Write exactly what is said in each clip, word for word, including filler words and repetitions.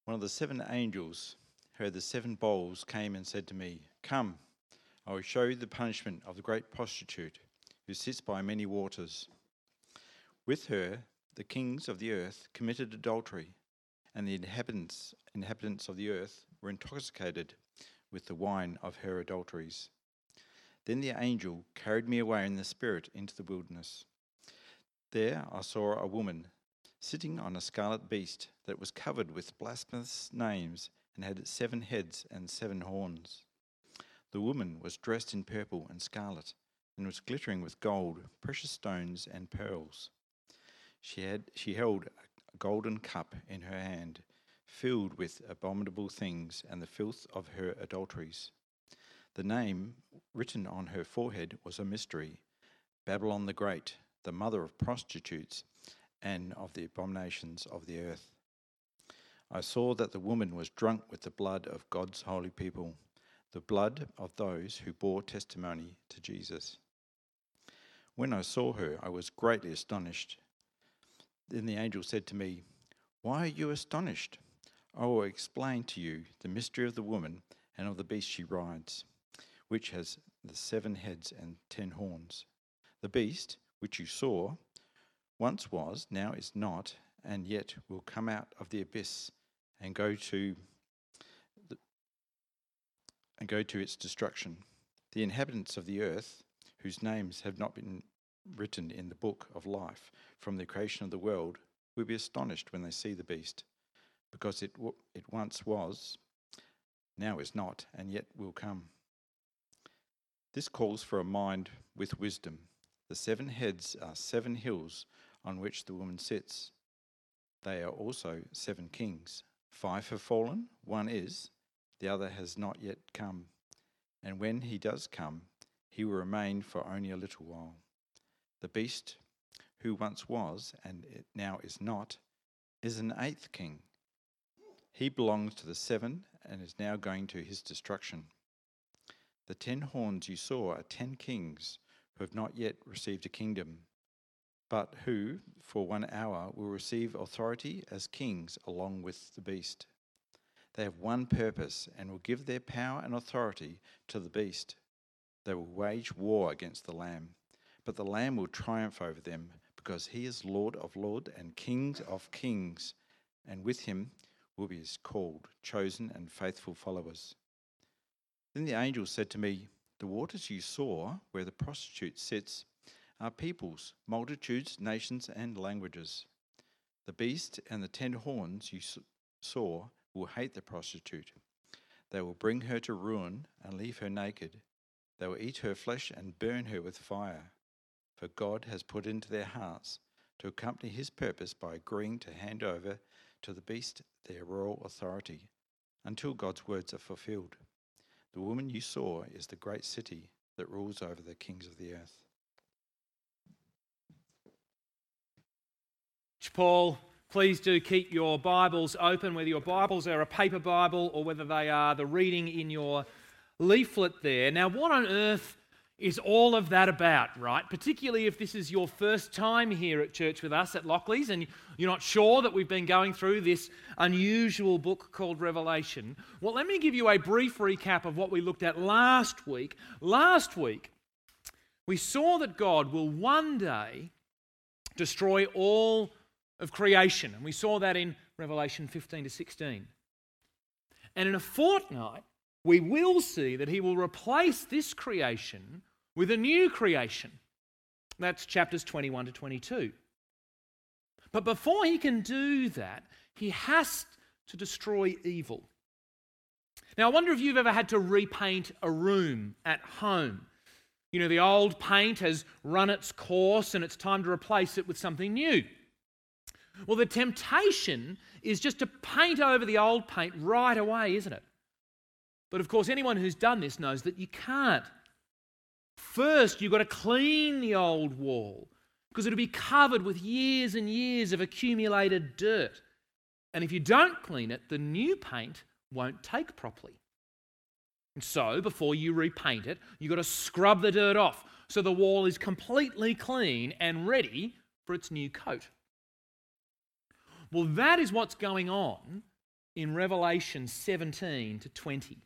One of the seven angels who had the seven bowls came and said to me, "Come, I will show you the punishment of the great prostitute who sits by many waters. With her, the kings of the earth committed adultery, and the inhabitants, inhabitants of the earth were intoxicated with the wine of her adulteries." Then the angel carried me away in the spirit into the wilderness. There I saw a woman sitting on a scarlet beast that was covered with blasphemous names and had seven heads and seven horns. The woman was dressed in purple and scarlet and was glittering with gold, precious stones and pearls. She had she held a golden cup in her hand, filled with abominable things and the filth of her adulteries. The name written on her forehead was a mystery: Babylon the Great, the mother of prostitutes and of the abominations of the earth. I saw that the woman was drunk with the blood of God's holy people, the blood of those who bore testimony to Jesus. When I saw her, I was greatly astonished. Then the angel said to me, "Why are you astonished? I will explain to you the mystery of the woman and of the beast she rides, which has the seven heads and ten horns. The beast, which you saw, once was, now is not, and yet will come out of the abyss and go to the, and go to its destruction. The inhabitants of the earth, whose names have not been written in the book of life from the creation of the world, will be astonished when they see the beast, because it it once was, now is not, and yet will come. This calls for a mind with wisdom. The seven heads are seven hills on which the woman sits. They are also seven kings. Five have fallen, one is, the other has not yet come. And when he does come, he will remain for only a little while. The beast, who once was and it now is not, is an eighth king. He belongs to the seven and is now going to his destruction. The ten horns you saw are ten kings who have not yet received a kingdom, but who, for one hour, will receive authority as kings along with the beast. They have one purpose and will give their power and authority to the beast. They will wage war against the Lamb, but the Lamb will triumph over them, because he is Lord of lords and King of kings, and with him will be his called, chosen and faithful followers. Then the angel said to me, "The waters you saw, where the prostitute sits, are peoples, multitudes, nations and languages. The beast and the ten horns you saw will hate the prostitute. They will bring her to ruin and leave her naked. They will eat her flesh and burn her with fire. For God has put into their hearts to accompany his purpose by agreeing to hand over to the beast their royal authority, until God's words are fulfilled. The woman you saw is the great city that rules over the kings of the earth." Paul, please do keep your Bibles open, whether your Bibles are a paper Bible or whether they are the reading in your leaflet there. Now, what on earth is all of that about, right? Particularly if this is your first time here at church with us at Lockleys and you're not sure that we've been going through this unusual book called Revelation. Well, let me give you a brief recap of what we looked at last week. Last week, we saw that God will one day destroy all of creation, and we saw that in Revelation fifteen to sixteen. And in a fortnight, we will see that he will replace this creation with a new creation. That's chapters twenty-one to twenty-two. But before he can do that, he has to destroy evil. Now, I wonder if you've ever had to repaint a room at home. You know, the old paint has run its course and it's time to replace it with something new. Well, the temptation is just to paint over the old paint right away, isn't it? But of course, anyone who's done this knows that you can't. First, you've got to clean the old wall because it'll be covered with years and years of accumulated dirt. And if you don't clean it, the new paint won't take properly. And so, before you repaint it, you've got to scrub the dirt off so the wall is completely clean and ready for its new coat. Well, that is what's going on in Revelation seventeen to twenty.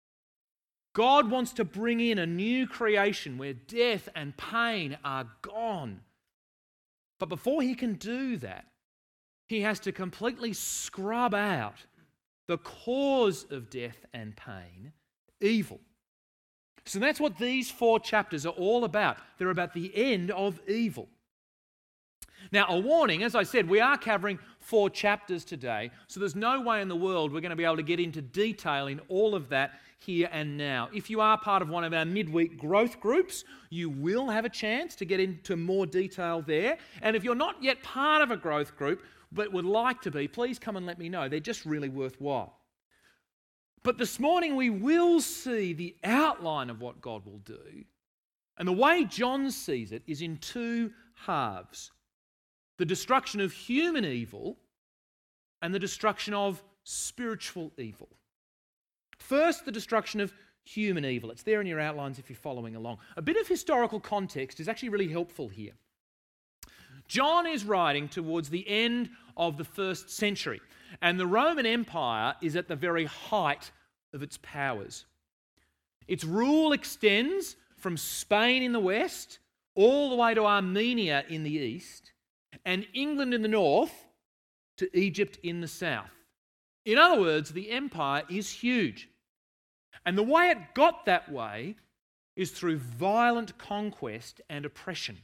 God wants to bring in a new creation where death and pain are gone. But before he can do that, he has to completely scrub out the cause of death and pain, evil. So that's what these four chapters are all about. They're about the end of evil. Now, a warning, as I said, we are covering four chapters today, so there's no way in the world we're going to be able to get into detail in all of that here and now. If you are part of one of our midweek growth groups, you will have a chance to get into more detail there. And if you're not yet part of a growth group, but would like to be, please come and let me know. They're just really worthwhile. But this morning we will see the outline of what God will do. And the way John sees it is in two halves. The destruction of human evil and the destruction of spiritual evil. First, the destruction of human evil. It's there in your outlines if you're following along. A bit of historical context is actually really helpful here. John is writing towards the end of the first century, and the Roman Empire is at the very height of its powers. Its rule extends from Spain in the west all the way to Armenia in the east, and England in the north to Egypt in the south. In other words, the empire is huge. And the way it got that way is through violent conquest and oppression.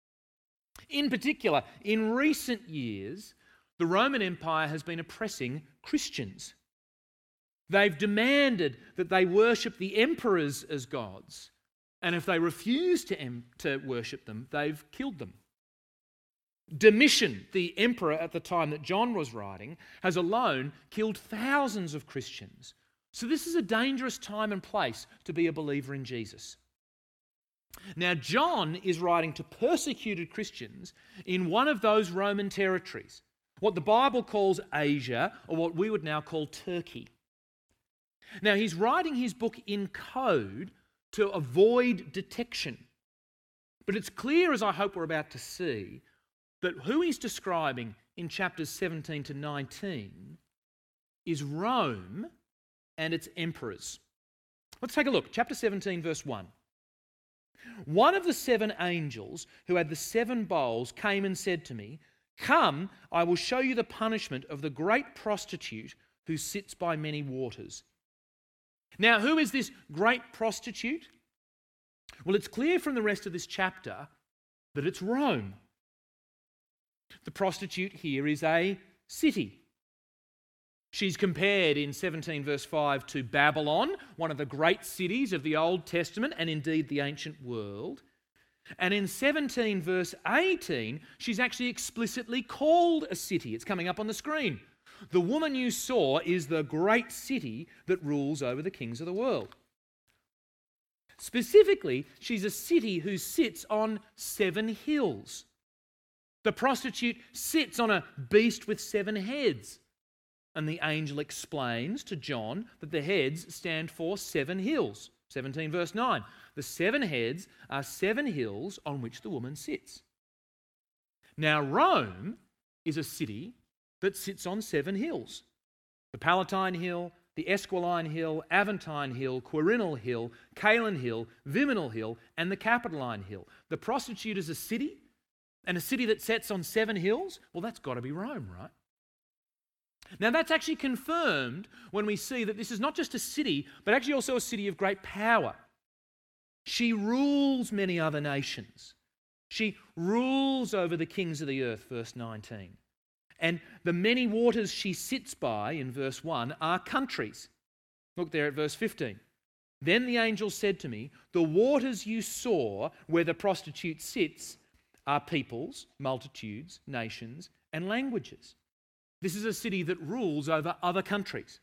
In particular, in recent years, the Roman Empire has been oppressing Christians. They've demanded that they worship the emperors as gods, and if they refuse to, em- to worship them, they've killed them. Domitian, the emperor at the time that John was writing, has alone killed thousands of Christians. So this is a dangerous time and place to be a believer in Jesus. Now, John is writing to persecuted Christians in one of those Roman territories, what the Bible calls Asia, or what we would now call Turkey. Now, he's writing his book in code to avoid detection. But it's clear, as I hope we're about to see, that who he's describing in chapters seventeen to nineteen is Rome and its emperors. Let's take a look. Chapter seventeen, verse one. One of the seven angels who had the seven bowls came and said to me, "Come, I will show you the punishment of the great prostitute who sits by many waters." Now, who is this great prostitute? Well, it's clear from the rest of this chapter that it's Rome. The prostitute here is a city. She's compared in seventeen verse five to Babylon, one of the great cities of the Old Testament and indeed the ancient world. And in seventeen verse eighteen, she's actually explicitly called a city. It's coming up on the screen. The woman you saw is the great city that rules over the kings of the world. Specifically, she's a city who sits on seven hills. The prostitute sits on a beast with seven heads. And the angel explains to John that the heads stand for seven hills. seventeen verse nine. The seven heads are seven hills on which the woman sits. Now, Rome is a city that sits on seven hills. The Palatine Hill, the Esquiline Hill, Aventine Hill, Quirinal Hill, Caelan Hill, Viminal Hill, and the Capitoline Hill. The prostitute is a city, and a city that sits on seven hills? Well, that's got to be Rome, right? Now, that's actually confirmed when we see that this is not just a city, but actually also a city of great power. She rules many other nations. She rules over the kings of the earth, verse nineteen. And the many waters she sits by, in verse one, are countries. Look there at verse fifteen. Then the angel said to me, "The waters you saw where the prostitute sits are peoples, multitudes, nations, and languages." This is a city that rules over other countries.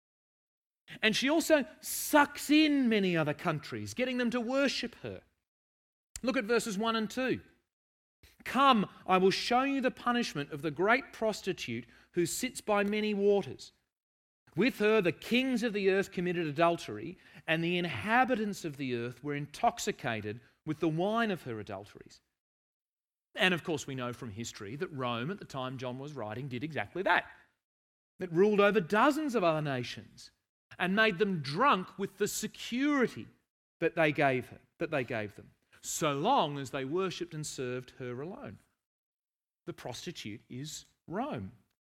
And she also sucks in many other countries, getting them to worship her. Look at verses one and two. "Come, I will show you the punishment of the great prostitute who sits by many waters. With her the kings of the earth committed adultery, and the inhabitants of the earth were intoxicated with the wine of her adulteries." And of course we know from history that Rome at the time John was writing did exactly that. that ruled over dozens of other nations and made them drunk with the security that they gave her, that they gave them, so long as they worshipped and served her alone. The prostitute is Rome.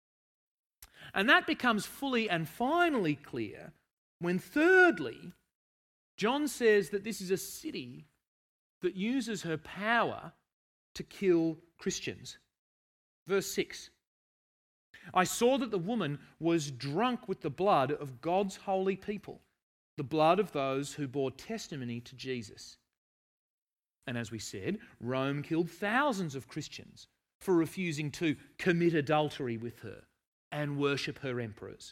And that becomes fully and finally clear when, thirdly, John says that this is a city that uses her power to kill Christians. Verse six. I saw that the woman was drunk with the blood of God's holy people, the blood of those who bore testimony to Jesus. And as we said, Rome killed thousands of Christians for refusing to commit adultery with her and worship her emperors.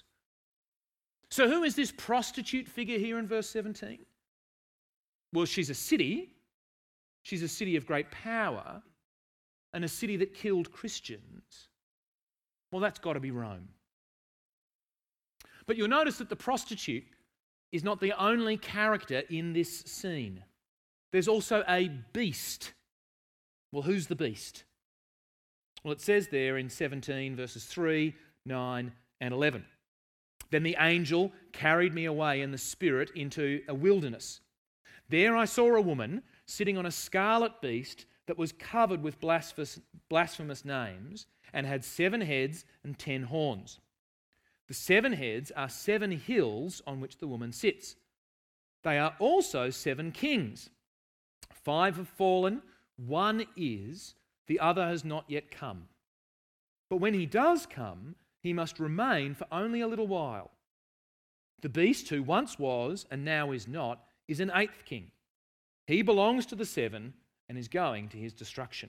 So who is this prostitute figure here in verse seventeen? Well, she's a city. She's a city of great power and a city that killed Christians. Well, that's got to be Rome. But you'll notice that the prostitute is not the only character in this scene. There's also a beast. Well, who's the beast? Well, it says there in seventeen, verses three, nine, and eleven. Then the angel carried me away in the spirit into a wilderness. There I saw a woman sitting on a scarlet beast that was covered with blasphemous, blasphemous names and had seven heads and ten horns. The seven heads are seven hills on which the woman sits. They are also seven kings. Five have fallen, one is, the other has not yet come. But when he does come, he must remain for only a little while. The beast who once was and now is not is an eighth king. He belongs to the seven and is going to his destruction.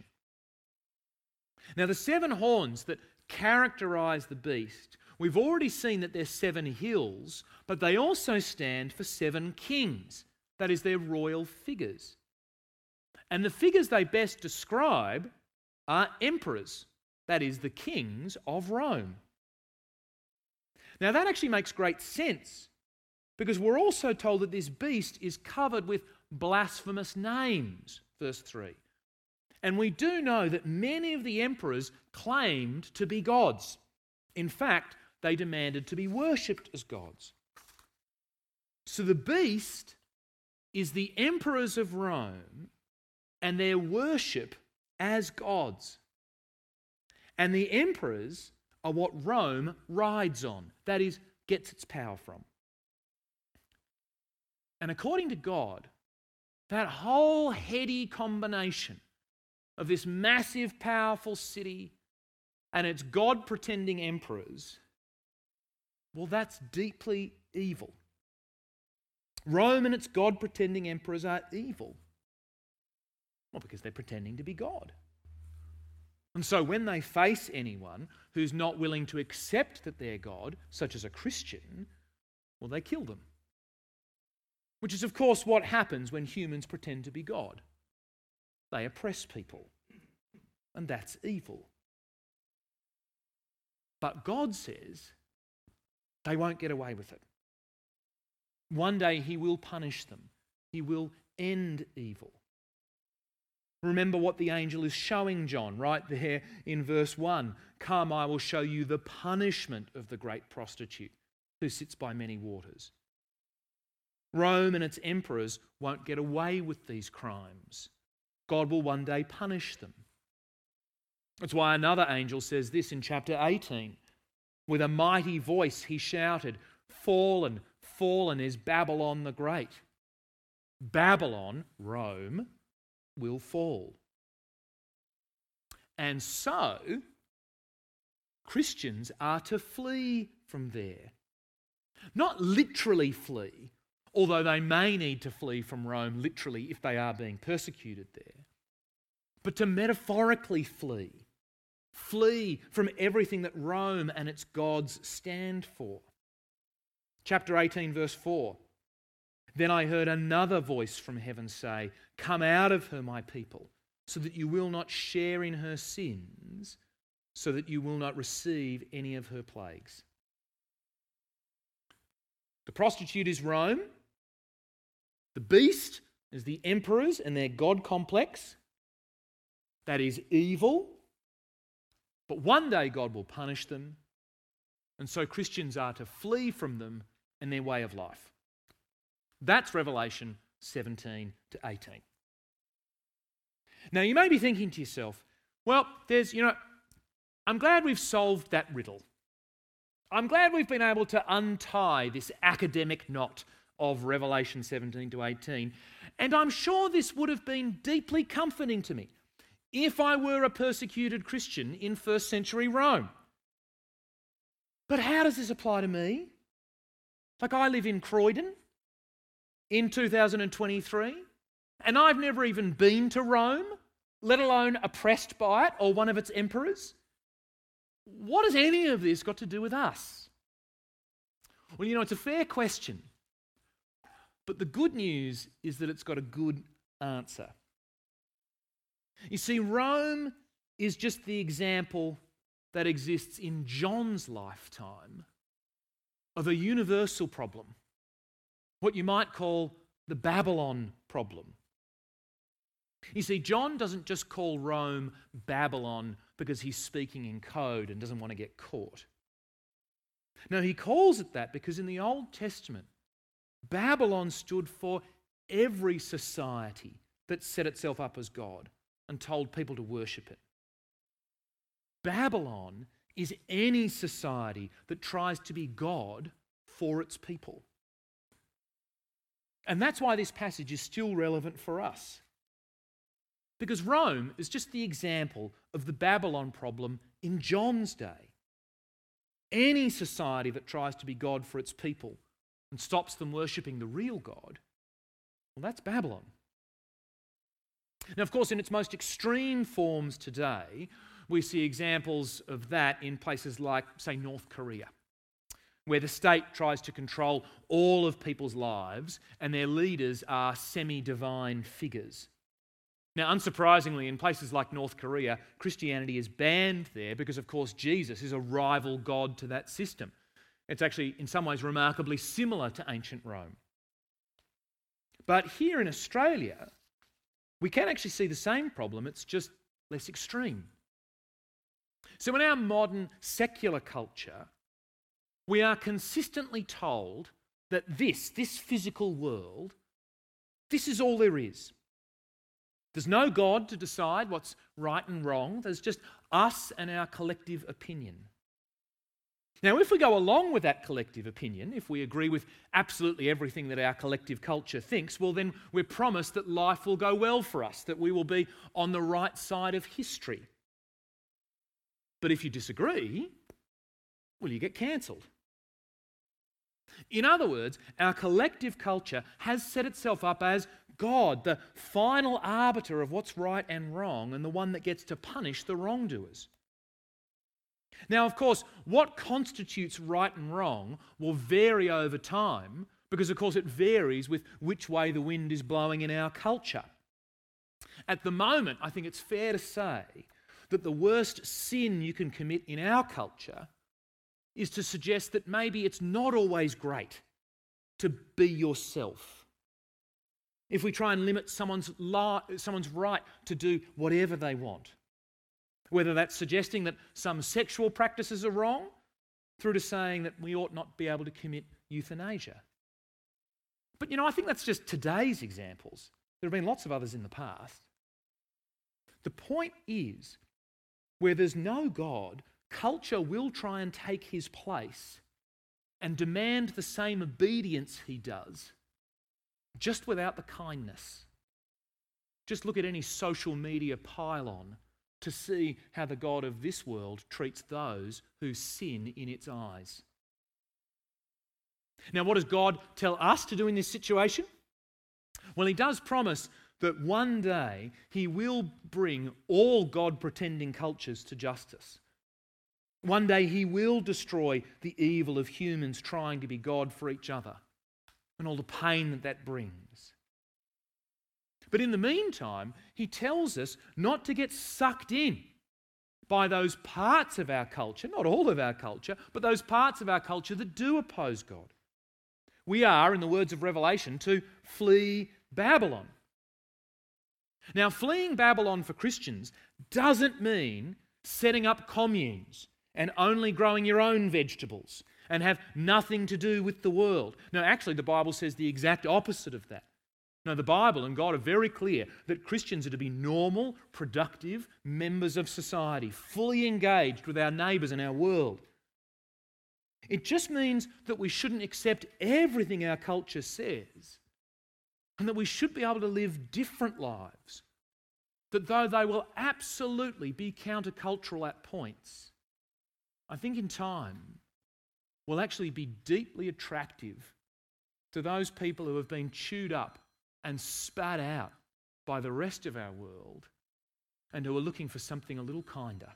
Now, the seven horns that characterize the beast, we've already seen that they're seven hills, but they also stand for seven kings. That is, they're royal figures. And the figures they best describe are emperors, that is, the kings of Rome. Now, that actually makes great sense because we're also told that this beast is covered with blasphemous names, verse three. And we do know that many of the emperors claimed to be gods. In fact, they demanded to be worshipped as gods. So the beast is the emperors of Rome and their worship as gods. And the emperors are what Rome rides on, that is, gets its power from. And according to God, that whole heady combination of this massive, powerful city and its God-pretending emperors, well, that's deeply evil. Rome and its God-pretending emperors are evil. Well, because they're pretending to be God. And so when they face anyone who's not willing to accept that they're God, such as a Christian, well, they kill them. Which is, of course, what happens when humans pretend to be God. They oppress people. And that's evil. But God says they won't get away with it. One day he will punish them. He will end evil. Remember what the angel is showing John right there in verse one. Come, I will show you the punishment of the great prostitute who sits by many waters. Rome and its emperors won't get away with these crimes. God will one day punish them. That's why another angel says this in chapter eighteen. With a mighty voice he shouted, "Fallen, fallen is Babylon the Great." Babylon, Rome, will fall. And so, Christians are to flee from there. Not literally flee, although they may need to flee from Rome literally if they are being persecuted there, but to metaphorically flee. Flee from everything that Rome and its gods stand for. Chapter eighteen, verse four. Then I heard another voice from heaven say, "Come out of her, my people, so that you will not share in her sins, so that you will not receive any of her plagues." The prostitute is Rome. The beast is the emperors and their God complex. That is evil. But one day God will punish them And so Christians are to flee from them and their way of life. That's Revelation seventeen to eighteen. Now you may be thinking to yourself, well, there's, you know, I'm glad we've solved that riddle. I'm glad we've been able to untie this academic knot of Revelation seventeen to eighteen. And I'm sure this would have been deeply comforting to me if I were a persecuted Christian in first century Rome. But how does this apply to me? Like, I live in Croydon in two thousand twenty-three, and I've never even been to Rome, let alone oppressed by it or one of its emperors. What has any of this got to do with us? Well, you know, it's a fair question. But the good news is that it's got a good answer. You see, Rome is just the example that exists in John's lifetime of a universal problem, what you might call the Babylon problem. You see, John doesn't just call Rome Babylon because he's speaking in code and doesn't want to get caught. No, he calls it that because in the Old Testament, Babylon stood for every society that set itself up as God and told people to worship it. Babylon is any society that tries to be God for its people. And that's why this passage is still relevant for us. Because Rome is just the example of the Babylon problem in John's day. Any society that tries to be God for its people and stops them worshipping the real God, well, that's Babylon. Now, of course, in its most extreme forms today, we see examples of that in places like, say, North Korea, where the state tries to control all of people's lives and their leaders are semi-divine figures. Now, unsurprisingly, in places like North Korea, Christianity is banned there because, of course, Jesus is a rival god to that system. It's actually, in some ways, remarkably similar to ancient Rome. But here in Australia, we can actually see the same problem, it's just less extreme. So in our modern secular culture, we are consistently told that this, this physical world, this is all there is. There's no God to decide what's right and wrong. There's just us and our collective opinion. Now, if we go along with that collective opinion, if we agree with absolutely everything that our collective culture thinks, well, then we're promised that life will go well for us, that we will be on the right side of history. But if you disagree, well, you get cancelled. In other words, our collective culture has set itself up as God, the final arbiter of what's right and wrong, and the one that gets to punish the wrongdoers. Now, of course, what constitutes right and wrong will vary over time because, of course, it varies with which way the wind is blowing in our culture. At the moment, I think it's fair to say that the worst sin you can commit in our culture is to suggest that maybe it's not always great to be yourself. If we try and limit someone's, li- someone's right to do whatever they want, whether that's suggesting that some sexual practices are wrong, through to saying that we ought not be able to commit euthanasia. But, you know, I think that's just today's examples. There have been lots of others in the past. The point is, where there's no God, culture will try and take his place and demand the same obedience he does, just without the kindness. Just look at any social media pile-on to see how the God of this world treats those who sin in its eyes. Now, what does God tell us to do in this situation? Well, he does promise that one day he will bring all God-pretending cultures to justice. One day he will destroy the evil of humans trying to be God for each other and all the pain that that brings. But in the meantime, he tells us not to get sucked in by those parts of our culture, not all of our culture, but those parts of our culture that do oppose God. We are, in the words of Revelation, to flee Babylon. Now, fleeing Babylon for Christians doesn't mean setting up communes and only growing your own vegetables and have nothing to do with the world. No, actually, the Bible says the exact opposite of that. No, the Bible and God are very clear that Christians are to be normal, productive members of society, fully engaged with our neighbours and our world. It just means that we shouldn't accept everything our culture says, and that we should be able to live different lives, that though they will absolutely be countercultural at points, I think in time will actually be deeply attractive to those people who have been chewed up and spat out by the rest of our world and who are looking for something a little kinder.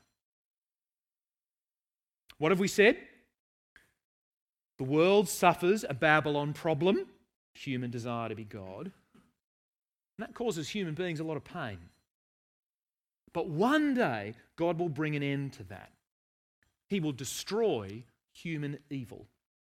What have we said? The world suffers a Babylon problem, human desire to be God, and that causes human beings a lot of pain. But one day, God will bring an end to that. He will destroy human evil.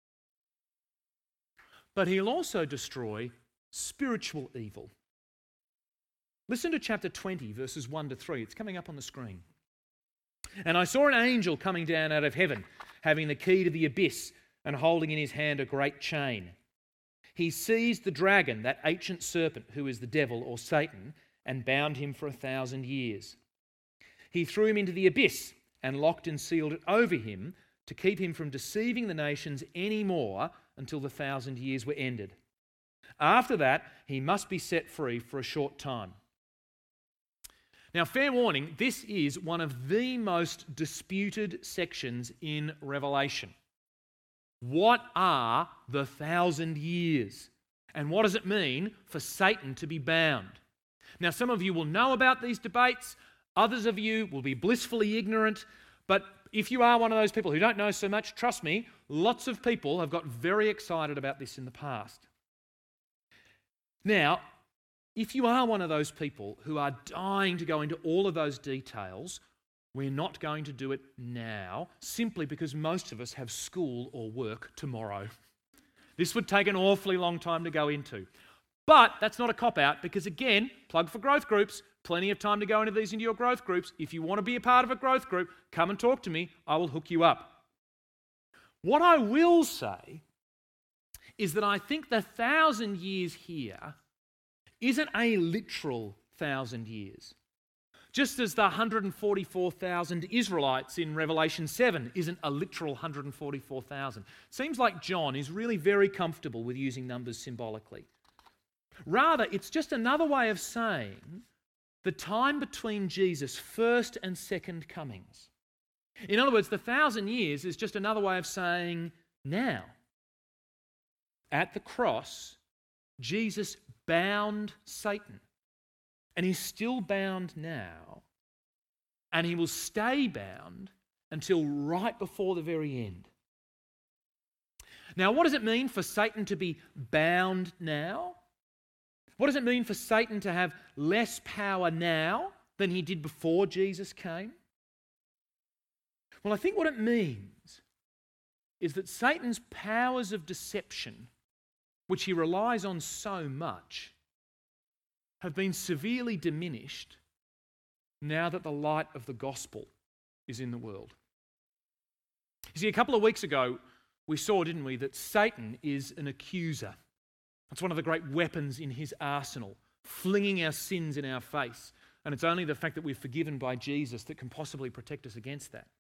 But he'll also destroy spiritual evil. Listen to chapter twenty, verses one to three. It's coming up on the screen. And I saw an angel coming down out of heaven, having the key to the abyss and holding in his hand a great chain. He seized the dragon, that ancient serpent who is the devil or Satan, and bound him for a thousand years. He threw him into the abyss and locked and sealed it over him to keep him from deceiving the nations any more until the thousand years were ended. After that, he must be set free for a short time. Now, fair warning, this is one of the most disputed sections in Revelation. What are the thousand years? And what does it mean for Satan to be bound? Now, some of you will know about these debates. Others of you will be blissfully ignorant. But if you are one of those people who don't know so much, trust me, lots of people have got very excited about this in the past. Now, if you are one of those people who are dying to go into all of those details, we're not going to do it now, simply because most of us have school or work tomorrow. This would take an awfully long time to go into. But that's not a cop-out because, again, plug for growth groups, plenty of time to go into these into your growth groups. If you want to be a part of a growth group, come and talk to me. I will hook you up. What I will say is that I think the thousand years here isn't a literal thousand years. Just as the one hundred forty-four thousand Israelites in Revelation seven isn't a literal one hundred forty-four thousand. Seems like John is really very comfortable with using numbers symbolically. Rather, it's just another way of saying the time between Jesus' first and second comings. In other words, the thousand years is just another way of saying now. At the cross, Jesus bound Satan. And he's still bound now. And he will stay bound until right before the very end. Now, what does it mean for Satan to be bound now? What does it mean for Satan to have less power now than he did before Jesus came? Well, I think what it means is that Satan's powers of deception, which he relies on so much, have been severely diminished now that the light of the gospel is in the world. You see, a couple of weeks ago, we saw, didn't we, that Satan is an accuser. It's one of the great weapons in his arsenal, flinging our sins in our face. And it's only the fact that we're forgiven by Jesus that can possibly protect us against that.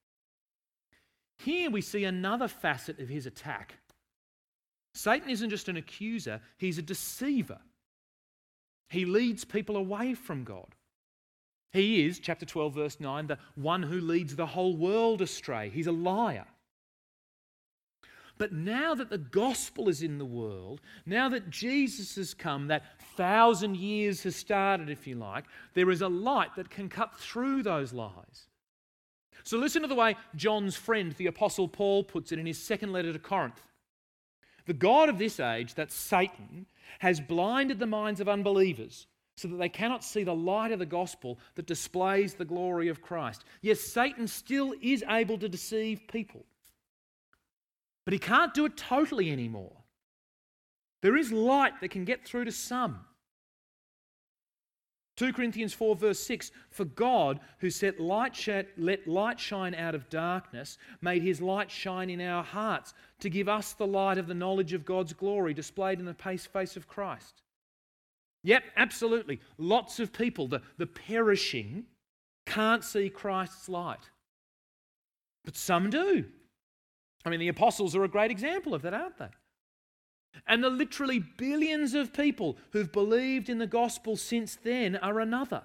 Here we see another facet of his attack. Satan isn't just an accuser, he's a deceiver. He leads people away from God. He is, chapter twelve, verse nine, the one who leads the whole world astray. He's a liar. But now that the gospel is in the world, now that Jesus has come, that thousand years has started, if you like, there is a light that can cut through those lies. So listen to the way John's friend, the Apostle Paul, puts it in his second letter to Corinth. The God of this age, that's Satan, has blinded the minds of unbelievers so that they cannot see the light of the gospel that displays the glory of Christ. Yes, Satan still is able to deceive people, but he can't do it totally anymore. There is light that can get through to some. two Corinthians four verse six, for God, who set light sh- let light shine out of darkness, made his light shine in our hearts to give us the light of the knowledge of God's glory displayed in the face of Christ. Yep, absolutely. Lots of people, the, the perishing, can't see Christ's light. But some do. I mean, the apostles are a great example of that, aren't they? And the literally billions of people who've believed in the gospel since then are another.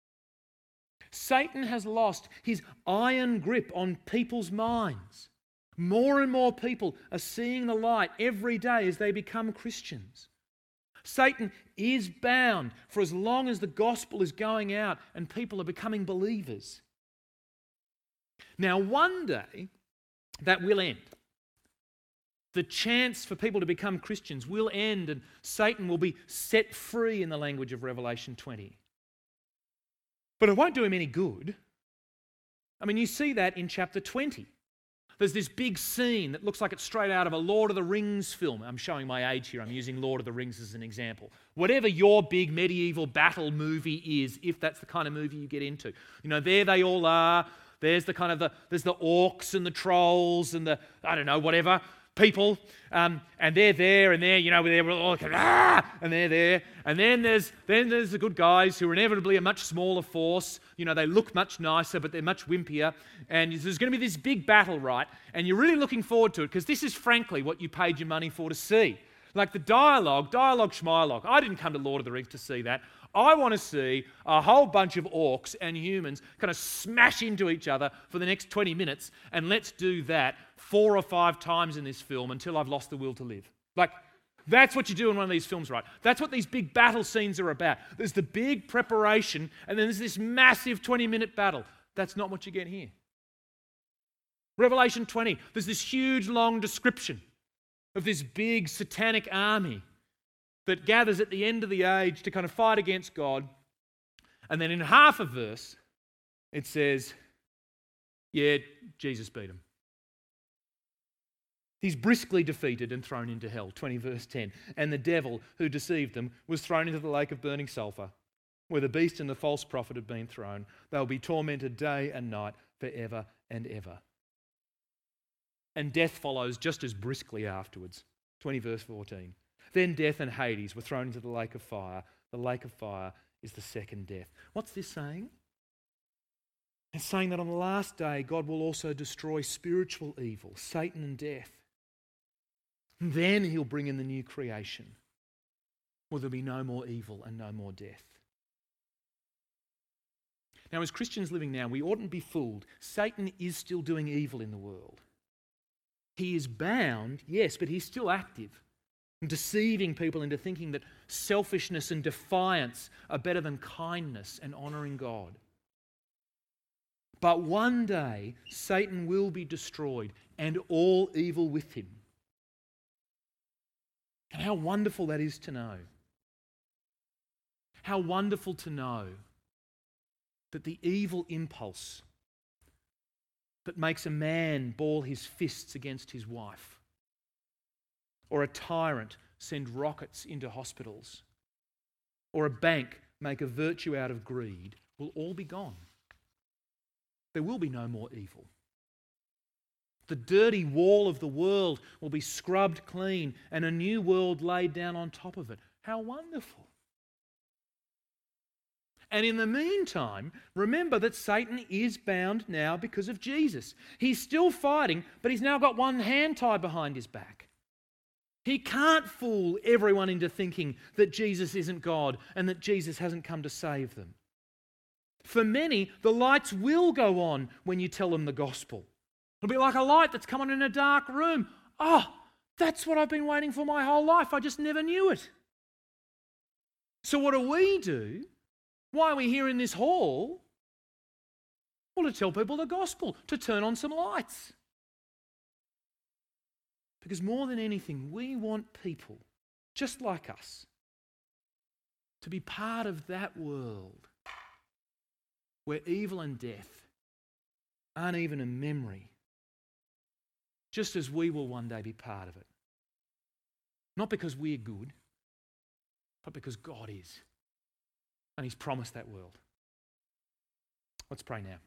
Satan has lost his iron grip on people's minds. More and more people are seeing the light every day as they become Christians. Satan is bound for as long as the gospel is going out and people are becoming believers. Now, one day, that will end. The chance for people to become Christians will end and Satan will be set free in the language of Revelation twenty. But it won't do him any good. I mean, you see that in chapter twenty. There's this big scene that looks like it's straight out of a Lord of the Rings film. I'm showing my age here. I'm using Lord of the Rings as an example. Whatever your big medieval battle movie is, if that's the kind of movie you get into. You know, there they all are. There's the kind of the, there's the orcs and the trolls and the, I don't know, whatever, people. Um, and they're there and they're, you know, they're all like, ah, and they're there. And then there's, then there's the good guys who are inevitably a much smaller force. You know, they look much nicer, but they're much wimpier. And there's going to be this big battle, right? And you're really looking forward to it because this is frankly what you paid your money for to see. Like the dialogue, dialogue schmilogue. I didn't come to Lord of the Rings to see that. I want to see a whole bunch of orcs and humans kind of smash into each other for the next twenty minutes, and let's do that four or five times in this film until I've lost the will to live. Like, that's what you do in one of these films, right? That's what these big battle scenes are about. There's the big preparation, and then there's this massive twenty-minute battle. That's not what you get here. Revelation twenty, there's this huge, long description of this big satanic army that gathers at the end of the age to kind of fight against God. And then in half a verse, it says, yeah, Jesus beat him. He's briskly defeated and thrown into hell, twenty verse ten. And the devil who deceived them was thrown into the lake of burning sulfur, where the beast and the false prophet have been thrown. They'll be tormented day and night forever and ever. And death follows just as briskly afterwards, twenty verse fourteen. Then death and Hades were thrown into the lake of fire. The lake of fire is the second death. What's this saying? It's saying that on the last day, God will also destroy spiritual evil, Satan and death. And then he'll bring in the new creation, where there'll be no more evil and no more death. Now, as Christians living now, we oughtn't be fooled. Satan is still doing evil in the world. He is bound, yes, but he's still active, deceiving people into thinking that selfishness and defiance are better than kindness and honouring God. But one day, Satan will be destroyed and all evil with him. And how wonderful that is to know. How wonderful to know that the evil impulse that makes a man ball his fists against his wife, or a tyrant send rockets into hospitals, or a bank make a virtue out of greed, will all be gone. There will be no more evil. The dirty wall of the world will be scrubbed clean and a new world laid down on top of it. How wonderful. And in the meantime, remember that Satan is bound now because of Jesus. He's still fighting, but he's now got one hand tied behind his back. He can't fool everyone into thinking that Jesus isn't God and that Jesus hasn't come to save them. For many, the lights will go on when you tell them the gospel. It'll be like a light that's come on in a dark room. Oh, that's what I've been waiting for my whole life. I just never knew it. So what do we do? Why are we here in this hall? Well, to tell people the gospel, to turn on some lights. Because more than anything, we want people, just like us, to be part of that world where evil and death aren't even a memory, just as we will one day be part of it. Not because we're good, but because God is. and he's promised that world. Let's pray now.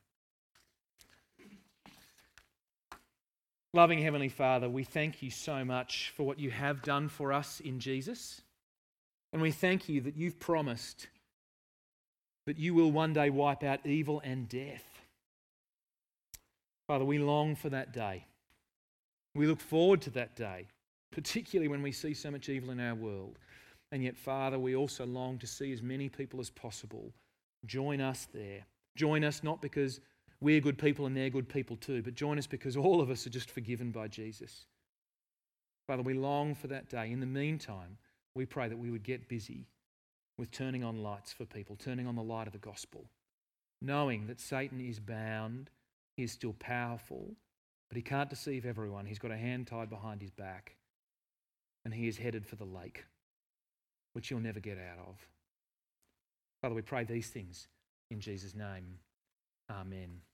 Loving Heavenly Father, we thank you so much for what you have done for us in Jesus. And we thank you that you've promised that you will one day wipe out evil and death. Father, we long for that day. We look forward to that day, particularly when we see so much evil in our world. And yet, Father, we also long to see as many people as possible join us there. Join us not because we're good people and they're good people too, but join us because all of us are just forgiven by Jesus. Father, we long for that day. In the meantime, we pray that we would get busy with turning on lights for people, turning on the light of the gospel, knowing that Satan is bound, he is still powerful, but he can't deceive everyone. He's got a hand tied behind his back, and he is headed for the lake, which he'll never get out of. Father, we pray these things in Jesus' name. Amen.